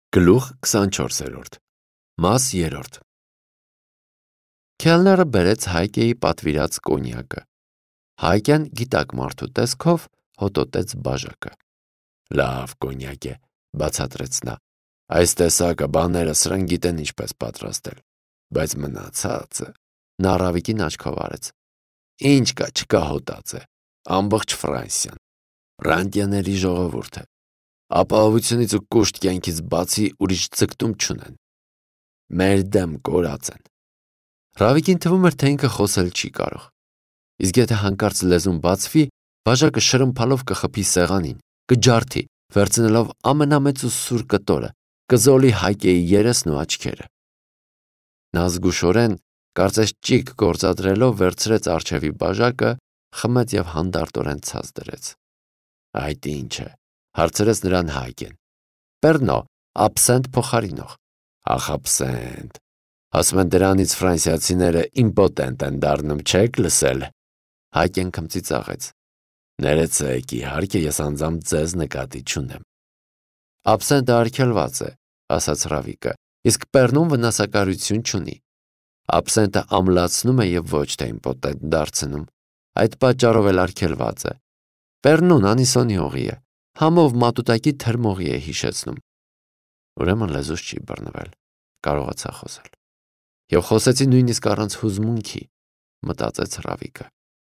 Գլուխ 24 Մաս 3 Քելները բերեց Հայկեի պատվիրած կոնյակը։ Հայկեն գիտակ մարդու տեսքով հոտոտեց բաժակը։ Լավ կոնյակ է, բացատրեց նա։ Այս տեսակը բաները սրանք գիտեն ինչպես պատրաստել, բայց մնացածը նա Ռավիկին աչքով արեց։ Ինչ կա, չկա հոտած է, ամբողջ Ֆրանսիան, Ռանտյաների ժողովուրդը, ապահովությունից ու կուշտ կյանքից բացի ուրիշ ձգտում չունեն։ Մեր դեմ կորած են։ Ռավիկին թվում էր, թե ինքը խոսել չի կարող։ Իսկ եթե հանկարծ լեզուն բացվի, բաժակը շրմփալով կխփի սեղանին, կջարդի, վերցնելով ամենամեծ ու սուր կտորը, կզոլի Հայկեի երեսն ու աչքերը։ Նա զգուշորեն, կարծես ճիգ գործադրելով վերցրեց արջևի բաժակը, խմեց եւ հանդարտորեն ցած դրեց։ Այդ ինչ է, հարցրեց նրան Հայկեն։ Պերնո, աբսենտ փոխարինող։ Ախ, աբսենտ։ Ասում են դրանից ֆրանսիացիները իմպոտենտ են դառնում, չեք լսել։ Հայկեն քմծիծաղեց։ Ներեցեք, իհարկե, ես անձամբ ձեզ նկատի չունեմ։ Աբսենտը արգելված է, ասաց Ռավիկը, իսկ Պերնում վնասակարություն չունի։ Աբսենտը ամլացնում է եւ ոչ թե իմպոտենտ դարձնում։ Այդ պատճառով էլ արգելված է։ Պերնուն անիսոնի հողի է, համով մատուտակի թրմողի է հիշեցնում։ Ուրեմն լեզուս չի բռնվել, կարողացա խոսել։ Եվ խոսեցի նույնիսկ առանց հուզմունքի, մտածեց Ռավիկը։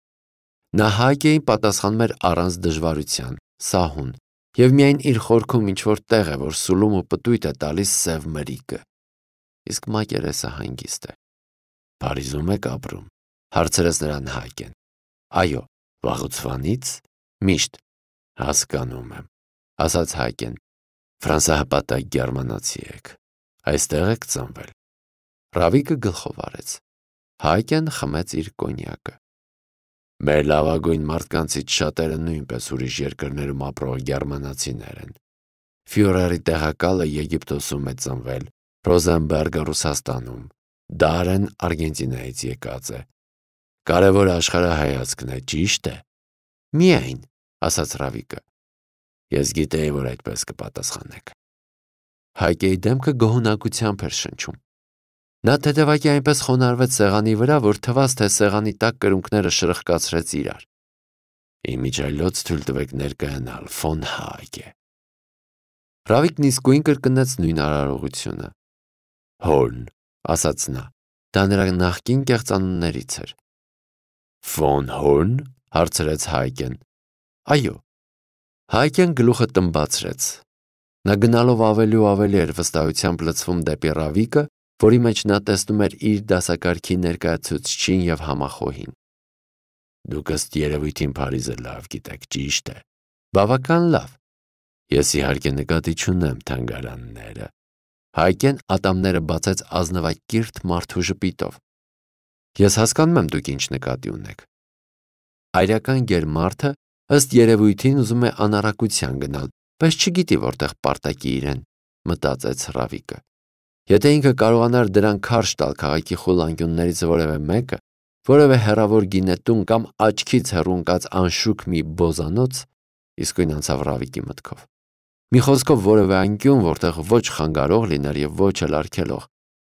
Նա Հայկեին պատասխանում էր առանց դժվարության, սահուն, եւ միայն իր խորքում ինչ-որ տեղ է, որ սուլում ու պտույտ է տալիս սև մրիկը։ Իսկ մակերեսը հանգիստ է։ Փարիզում եք ապրում, հարցրեց նրան Հայկեն։ Այո, վաղուց միշտ հասկանում եմ, ասաց Հայկեն։ Ֆրանսահպատակ գերմանացի եք, այստեղ եք ծնվել։ Ռավիկը գլխով արեց։ Հայկեն խմեց իր կոնյակը։ Մեր լավագույն մարդկանցից շատերը նույնպես ուրիշ երկրներում ապրող գերմանացիներ են։ Ֆյուրերի տեղակալը Եգիպտոսում է ծնվել, Ռոզենբերգը Ռուսաստանում, Դարեն Արգենտինայից եկած է։ Կարևոր աշխարհայացքն է, ճիշտ է։ Միայն, ասաց Ռավիկը։ Ես գիտեի, որ այդպես կպատասխանեք։ Հայկեի դեմքը գոհունակությամբ էր շնչում։ Նա թեթևակի այնպես խոնարհվեց սեղանի վրա, որ թվաց, թե սեղանի տակ կրունկները շրխկացրեց իրար։ Իմիջայլոց թույլ տվեք ներկայանալ, ֆոն Հայկե։ Ռավիկն իսկույն կրկնեց նույն արարողությունը։ Հոլն, ասաց նա, դա նրա նախկին կեղծանուններից էր։ Ֆոն Հոլն, հարցրեց Հայկեն։ Այո։ Հայկեն գլուխը տնբացրեց։ Նա գնալով ավելի ու ավելի էր վստահությամբ լցվում դեպի Ռավիկը, որի մեջ նա տեսնում էր իր դասակարգի ներկայացուցչին եւ համախոհին։ Դուք ըստ երևույթին Փարիզը լավ գիտեք, ճիշտ է։ Բավական լավ։ Ես իհարկե նկատի չունեմ թանգարանները։ Հայկեն ատամները բացեց ազնվակիրթ մարդու ժպիտով։ Ես հասկանում եմ դուք ինչ նկատի ունեք։ Այրական գերմարդը ըստ երևույթին ուզում է անառակության գնալ, բայց չգիտի որտեղ պարտակի իրեն, մտածեց Ռավիկը։ Եթե ինքը կարողանար դրան քարշ տալ քաղաքի խուլանկյուններից որևէ մեկը, որևէ հեռավոր գինետուն կամ աչքից հեռու ընկած անշուք մի բոզանոց, իսկույն անցավ Ռավիկի մտքով։ Մի խոսքով որևէ անկյուն, որտեղ ոչ խանգարող լիներ եւ ոչ էլ արգելող։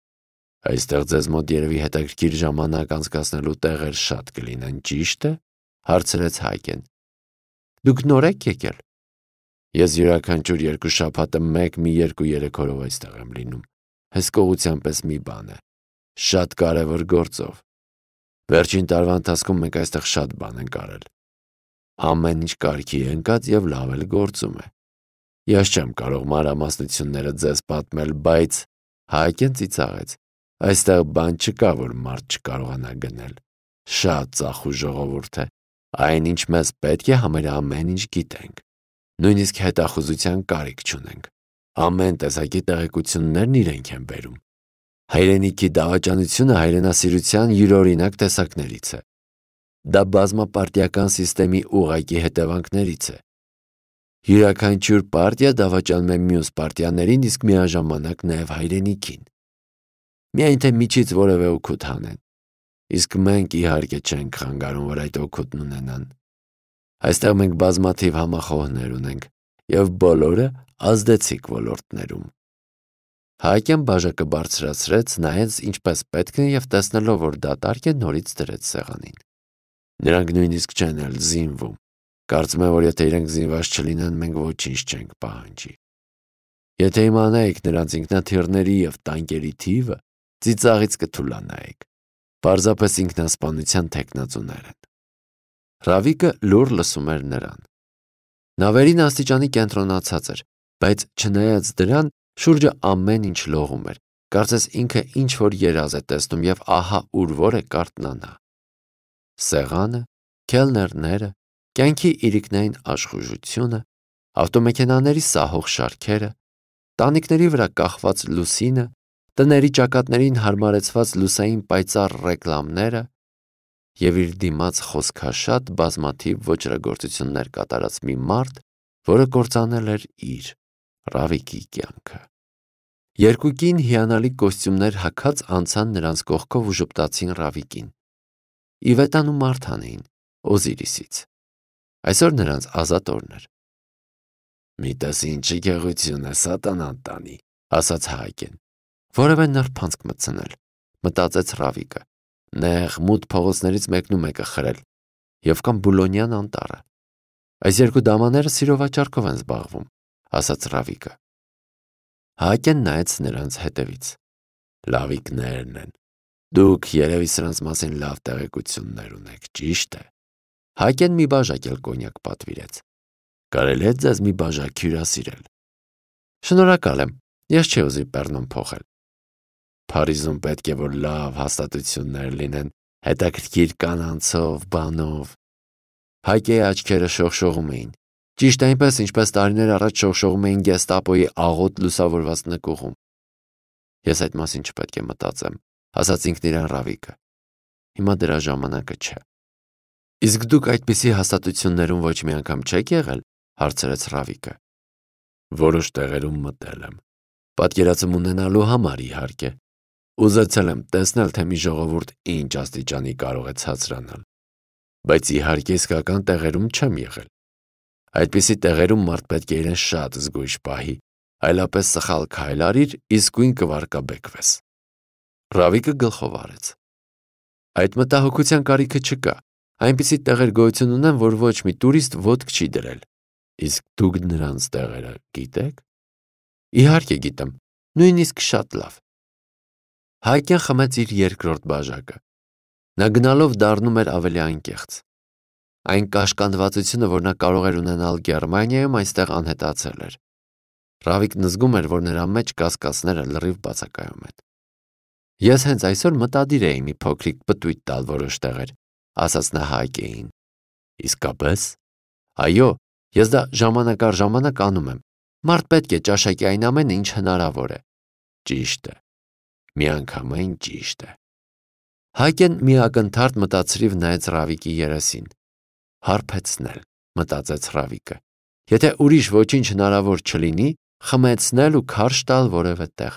Այստեղ ձեզ մոտ երևի հետաքրքիր ժամանակ անցկացնելու տեղեր շատ կլինեն, ճիշտ է, հարցրեց Հայկեն։ Դուք նոր եք եկել։ Ես յուրաքանչյուր երկու շաբաթը մի երկու երեք օրով այստեղ եմ լինում։ Հսկողության պես մի բան է։ Շատ կարևոր գործով։ Վերջին տարվա ընթացքում մենք այստեղ շատ բան ենք արել։ Ամեն ինչ կարգի է ընկած եւ լավ էլ գործում է։ Ես չեմ կարող մանրամասնությունները ձեզ պատմել, բայց Հայկեն ծիծաղեց։ Այստեղ բան չկա, որ մարդ չկարողանա գնել։ Շատ ծախու ժողովուրդ է։ Այնինչ մեզ պետք է համարյա ամեն ինչ գիտենք։ Նույնիսկ հետախուզության կարիք չունենք։ Ամեն տեսակի տեղեկություններն իրենք են բերում։ Հայրենիքի դավաճանությունը հայրենասիրության յուրօրինակ տեսակներից է։ Դա բազմապարտիական սիստեմի ուղղակի հետևանքներից է։ Յուրաքանչյուր պարտիա դավաճանում է մյուս պարտիաներին, իսկ միաժամանակ նաև հայրենիքին։ Միայն թե միջից որևէ օգուտ հանեն։ Իսկ մենք իհարկե չենք խանգարում, որ այդ օգուտն ունենան։ Այստեղ մենք բազմաթիվ համախոհներ ունենք, եւ բոլորը ազդեցիկ ոլորտներում։ Հայկյան բաժակը բարձրացրեց, նայեց ինչպես պետք է եւ տեսնելով, որ դատարկ է, նորից դրեց սեղանին։ Նրանք նույնիսկ չեն էլ զինվում։ Կարծում եմ, որ եթե իրենք զինված չլինեն, մենք ոչինչ չենք պահանջի։ Եթե իմանայիք նրանց ինքնաթիռների եւ տանկերի թիվը, ծիծաղից կթուլանայիք։ Պարզապես ինքնասպանության թեկնածուներ են։ Ռավիկը լուր լսում էր նրան։ Նա վերին աստիճանի կենտրոնացած էր, բայց չնայած դրան, շուրջը ամեն ինչ լողում էր, կարծես ինքը ինչ-որ երազ է տեսնում եւ ահա ուր որ է կարտնանա։ Սեղանը, քելներները, կյանքի իրիկնային աշխուժությունը, ավտոմեքենաների սահող շարքերը, տանիքների վրա կախված լուսինը, տների ճակատներին հարմարեցված լուսային պայծառ ռեկլամները եւ իր դիմաց խոսքաշատ բազմաթիվ ոճրագործություններ կատարած մի մարդ, որը կործանել էր իր Ռավիկի կյանքը։ Երկու կին հիանալի կոստյումներ հագած անցան նրանց կողքով ու ժպտացին Ռավիկին։ Իվետան ու Մարթան էին Օզիրիսից։ Այսօր նրանց ազատ օրն էր։ «Մի տես ինչի գեղություն է սատանան տանի», ասաց Հայկեն։ Որևէ նրբանցք մտցնել, մտածեց Ռավիկը։ Նեղ մութ փողոցներից մեկնում է կխրել եւ կամ Բուլոնյան անտառը։ Այս երկու դամաները սիրո վաճառքով են զբաղվում, ասաց Ռավիկը։ Հայկեն նայեց նրանց հետևից։ Լավիկներն են։ Դուք երևի սրանց մասին լավ տեղեկություններ ունեք, ճիշտ է։ Հայկեն մի բաժակ էլ կոնյակ պատվիրեց։ Կարելի է ձեզ մի բաժակ հյուրասիրել։ Շնորհակալ եմ, ես չի ուզի Պեռնոն փոխել։ Փարիզում պետք է որ լավ հաստատություններ լինեն, հետաքրքիր կանանցով, բանով։ Հայկեի աչքերը շողշողում էին։ Ճիշտ այնպես, ինչպես տարիներ առաջ շողշողում էին գեստապոյի աղոտ լուսավորված նկուղում։ Ես այդ մասին չպետք է մտածեմ, ասաց ինքն իրան Ռավիկը։ Հիմա դրա ժամանակը չէ։ Իսկ դուք այդպիսի հաստատություններում ոչ մի անգամ չեք եղել, հարցրեց Ռավիկը։ Որոշ տեղերում մտել եմ։ Պատկերացում ունենալու համար իհարկե։ Ուզեցել եմ տեսնել, թե մի ժողովուրդ ինչ աստիճանի կարող է ցածրանալ։ Բայց իհարկե իսկական տեղերում չեմ եղել։ Այդպիսի տեղերում մարդ պետք է իրեն շատ զգույշ պահի, այլապես սխալ քայլ արիր, իսկույն կվարկաբեկվես։ Ռավիկը գլխով արեց։ Այդ մտահոգության կարիքը չկա։ Այնպիսի տեղեր գոյություն ունեն, որ ոչ մի տուրիստ ոտք չի դրել։ Իսկ դուք նրանց տեղերը գիտեք։ Իհարկե գիտեմ, նույնիսկ շատ լավ։ Հայկեն խմեց իր երկրորդ բաժակը։ Նա գնալով դառնում էր ավելի անկեղծ։ Այն կաշկանդվածությունը, որ նա կարող էր ունենալ Գերմանիայում, այստեղ անհետացել էր։ Ռավիկն զգում էր, որ նրա մեջ կասկածները լրիվ բացակայում են։ Ես հենց այսօր մտադիր էի մի փոքրիկ պտույտ տալ որոշ տեղեր, ասաց նա Հայկեին։ Իսկապես։ Այո, ես դա ժամանակ առ ժամանակ անում եմ։ Մարդ պետք է ճաշակի այն ամենը, ինչ հնարավոր է։ Ճիշտ է։ Միանգամայն ճիշտ է։ Հայկեն մի ակնթարթ մտածրիվ նայեց Ռավիկի երեսին։ Հարբեցնել, մտածեց Ռավիկը։ Եթե ուրիշ ոչինչ հնարավոր չլինի, խմեցնել ու քարշ տալ որևէ տեղ։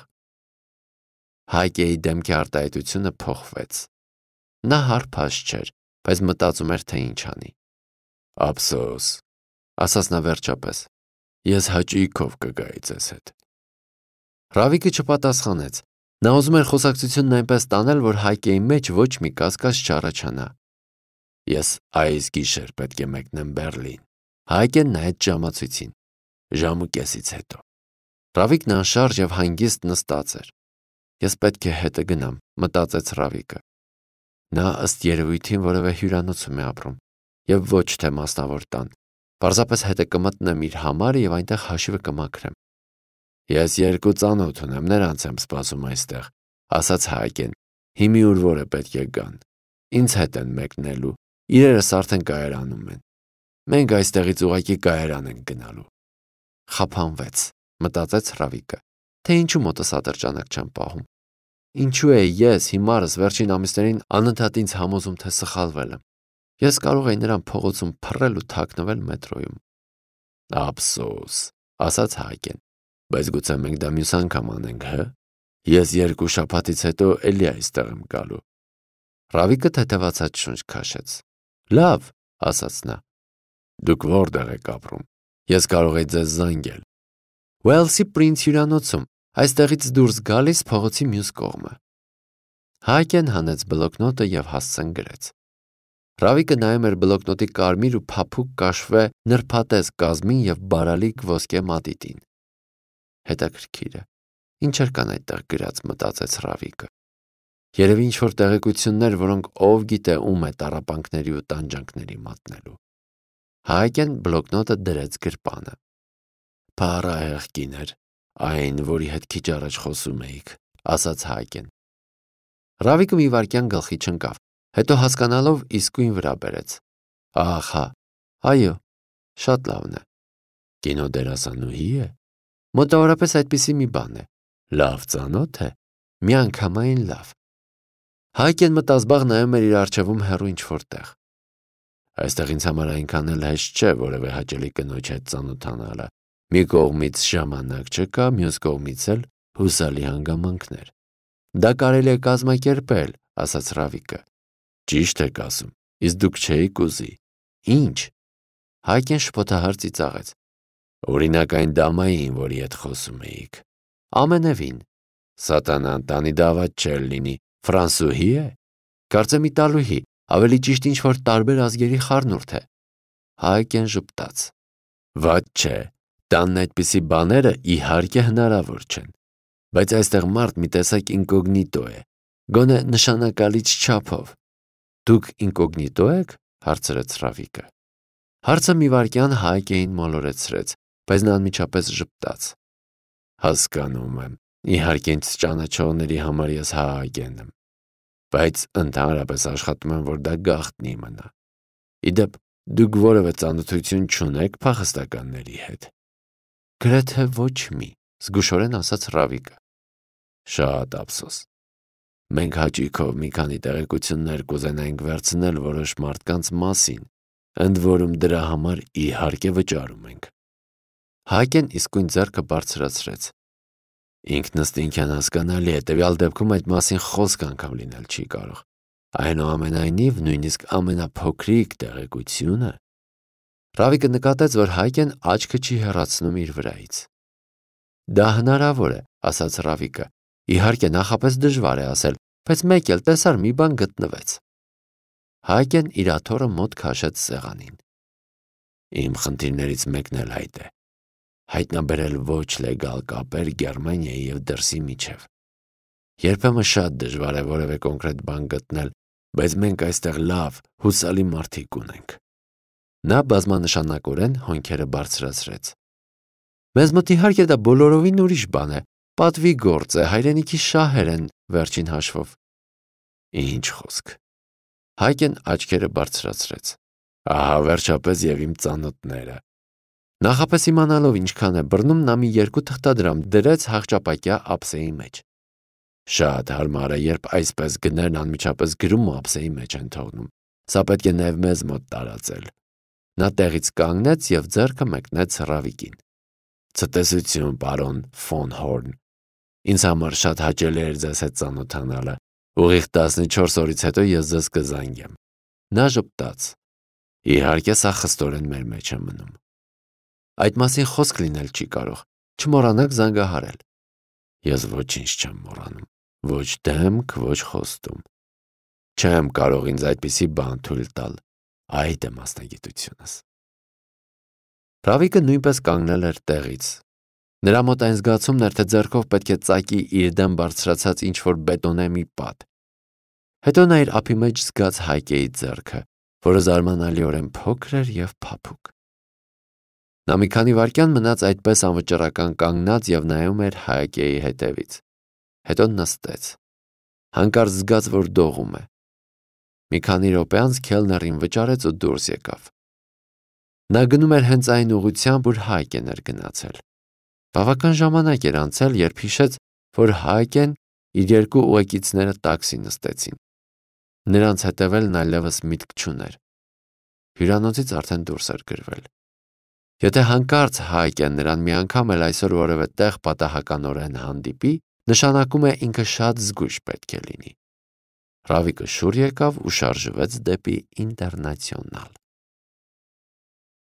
Հայկեի դեմքի արտահայտությունը փոխվեց։ Նա հարբած չէր, բայց մտածում էր, թե ինչ անի։ Ափսոս, ասաց նա վերջապես։ Ես հաճույքով կգայի ձեզ հետ։ Ռավիկը չպատասխանեց։ Նա ուզում էր խոսակցությունն այնպես տանել, որ Հայկեի մեջ ոչ մի կասկած չառաջանա։ Ես այս գիշեր պետք է մեկնեմ Բերլին։ Հայկեն նայեց ժամացույցին։ Ժամուկեսից հետո։ Ռավիկն անշարժ եւ հանգիստ նստած էր։ Ես պետք է հետը գնամ, մտածեց Ռավիկը։ Նա ըստ երևույթին որևէ հյուրանոցում է ապրում եւ ոչ թե մասնավոր տան։ Պարզապես հետը կմտնեմ իր համարը եւ այնտեղ հաշիվը կմաքրեմ։ Ես երկու ծանոթ ունեմ, նրանց եմ սպասում այստեղ, ասաց Հայկեն։ Հիմի ուր որը պետք է գան։ Ինձ հետ են մեկնելու։ Իրերս արդեն կայարանում են։ Մենք այստեղից ուղակի կայարան ենք գնալու։ Խափանվեց, մտածեց Ռավիկը, թե ինչու մոտս ատրճանակ չեմ պահում։ Ինչու է ես հիմարս վերջին ամիսներին անընդհատ ինձ համոզում, թե սխալվել եմ։ Ես կարող էի նրան փողոցում փռել ու թաքնվել մետրոյում։ Ափսոս, ասաց Հայկեն։ Բայց գուցե մենք դա մյուս անգամ անենք, հը։ Ես երկու շաբաթից հետո էլի այստեղ եմ գալու։ Ռավիկը թեթևացած շունչ քաշեց։ Լավ, ասաց նա։ Դուք որտեղ եք ապրում։ Ես կարող եի ձեզ զանգել։ Ուելսի Պրինց հյուրանոցում, Այստեղից դուրս գալիս փողոցի մյուս կողմը։ Հայկեն հանեց բլոկնոտը և հասցեն գրեց։ Ռավիկը նայում էր բլոկնոտի կարմիր ու փափուկ կաշվե նրբատես կազմին և բարալիկ ոսկե մատիտին։ Հետաքրքիր է, ինչեր կան այդտեղ գրած, մտածեց Ռավիկը։ Երևի ինչ-որ տեղեկություններ, որոնք ով գիտե ում է տառապանքների ու տանջանքների մատնելու։ Հայկեն բլոկնոտը դրեց գրպանը։ Փառահեղ կին էր, այն, որի հետ քիչ առաջ խոսում էիք, ասաց Հայկեն։ Ռավիկը մի վայրկյան գլխի չընկավ, հետո հասկանալով իսկույն վրա բերեց։ Ահա, այո, շատ լավն է։ Կինոդերասանուհի է։ Մոտավորապես այդպիսի մի բան է։ Լավ ծանոթ է։ Միանգամայն լավ։ Հայկեն մտազբաղ նայում էր իր առջևում հեռու ինչ-որ տեղ։ Այստեղ ինձ համար այնքան էլ հեշտ չէ որևէ հաճելի կնոջ հետ ծանոթանալը։ Մի կողմից ժամանակ չկա, մյուս կողմից էլ հուսալի հանգամանքներ։ Դա կարելի է կազմակերպել, ասաց Ռավիկը։ Ճիշտ եք ասում, իսկ դուք չէիք ուզի։ Ինչ։ Հայկեն շփոթահար ծիծաղեց։ Օրինակ այն դամային, որի հետ խոսում էիք։ Ամենևին։ Սատանան տանի դավաճ չէր լինի, ֆրանսուհի է։ Կարծեմ իտալուհի, ավելի ճիշտ ինչ-որ տարբեր ազգերի խառնուրդ է։ Հայկեն ժպտաց։ Վատ չէ, տանն այդպիսի բաները իհարկե հնարավոր չեն։ Բայց այստեղ մարդ մի տեսակ ինկոգնիտո է, գոնե նշանակալից չափով։ Դուք ինկոգնիտո եք, հարցրեց Ռավիկը։ Հարցը մի վայրկյան Հայկեին մոլորեցրեց, բայց նա անմիջապես ժպտաց։ Հասկանում եմ, իհարկե ինձ ճանաչողների համար ես Հայկեն եմ, բայց ընդհանրապես աշխատում եմ, որ դա գաղտնի մնա։ Իդեպ, դուք որևէ ծանոթություն չունեք փախստականների հետ։ Գրեթե ոչ մի, զգուշորեն ասաց Ռավիկը։ Շատ ափսոս։ Մենք հաճույքով մի քանի տեղեկություններ կուզենայինք վերցնել որոշ մարդկանց մասին, ընդ որում դրա համար իհարկե վճարում ենք։ Հայկեն իսկույն ձեռքը բարձրացրեց։ Ինքնըստինքյան հասկանալի է, տվյալ դեպքում այդ մասին խոսք անգամ լինել չի կարող։ Այնուամենայնիվ, նույնիսկ ամենափոքրիկ տեղեկությունը։ Ռավիկը նկատեց, որ Հայկեն աչքը չի հեռացնում իր վրայից։ Դա հնարավոր է, ասաց Ռավիկը։ Իհարկե նախապես դժվար է ասել, բայց մեկ էլ տեսար մի բան գտնվեց։ Հայկեն իր աթոռը մոտ քաշեց սեղանին։ Իմ խնդիրներից մեկն էլ այդ է։ Հայտնաբերել ոչ լեգալ կապեր Գերմանիայի և դրսի միջև։ Երբեմն շատ դժվար է որևէ կոնկրետ բան գտնել, բայց մենք այստեղ լավ, հուսալի մարդիկ ունենք։ Նա բազմանշանակորեն հոնքերը բարձրացրեց։ Մեզ մոտ իհարկե դա բոլորովին ուրիշ բան է, պատվի գործ է, հայրենիքի շահեր են վերջին հաշվով։ Ինչ խոսք։ Հայկեն աչքերը բարձրացրեց։ Ահա վերջապես և իմ ծանոթները։ Նախապես իմանալով ինչքան է բռնում, նա մի 2 թղթադրամ դրեց հաղճապակյա ափսեի մեջ։ Շատ հարմար է, երբ այսպես գներն անմիջապես գրում ու ափսեի մեջ են թողնում։ Սա պետք է նաև մեզ մոտ տարածել։ Նա տեղից կանգնեց և ձեռքը մեկնեց Ռավիկին։ Ցտեսություն, պարոն ֆոն Հորն։ Ինձ համար շատ հաճելի էր ձեզ հետ ծանոթանալը։ Ուղիղ 14 օրից հետո ես ձեզ կզանգեմ։ Նա ժպտաց։ Իհարկե սա խստորեն մեր մեջ է մնում։ Այդ մասին խոսք լինել չի կարող։ Չմոռանաք զանգահարել։ Ես ոչինչ չեմ մոռանում։ Ոչ դեմք, ոչ խոստում։ Չեմ կարող ինձ այդպիսի բան թույլ տալ։ Այդ է մասնագիտությունս։ Ռավիկը նույնպես կանգնել էր տեղից։ Նրա մոտ այն զգացումն էր, թե ձեռքով պետք է ծակի իր դեմ բարձրացած ինչ-որ բետոնե մի պատ։ Հետո նա իր ափի մեջ զգաց Հայկեի ձեռքը, որը զարմանալիորեն փոքր էր և փափուկ։ Նա մի քանի վայրկյան մնաց այդպես անվճռական կանգնած և նայում էր Հայկեի հետևից։ Հետո նստեց։ Հանկարծ զգաց, որ դողում է։ Մի քանի րոպե անց քելներին վճարեց ու դուրս եկավ։ Նա գնում էր հենց այն ուղղությամբ, ուր Հայկեն էր գնացել։ Բավական ժամանակ էր անցել, երբ հիշեց, որ Հայկեն իր 2 ուղեկիցները տաքսի նստեցին։ Նրանց հետևելն այլևս միտք չուներ։ Հյուրանոցից արդեն դուրս էր գրվել։ Եթե հանկարծ Հայկեն նրան մի անգամ էլ այսօր որևէ տեղ պատահականորեն հանդիպի, նշանակում է ինքը շատ զգույշ պետք է լինի։ Ռավիկը շուռ եկավ ու շարժվեց դեպի Ինտերնացիոնալ։